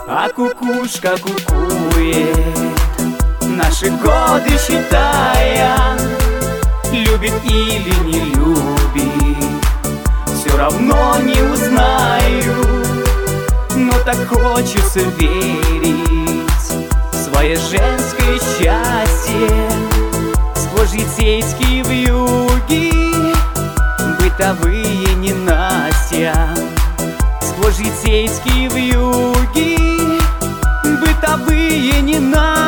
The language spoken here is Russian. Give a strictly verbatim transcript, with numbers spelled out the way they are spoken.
А кукушка кукует, наши годы считая, любит или не любит, все равно не узнаю. Но так хочется верить в свое женское счастье, сквозь житейские вьюги, бытовые ненастья. Сквозь житейские вьюги, бытовые ненастья.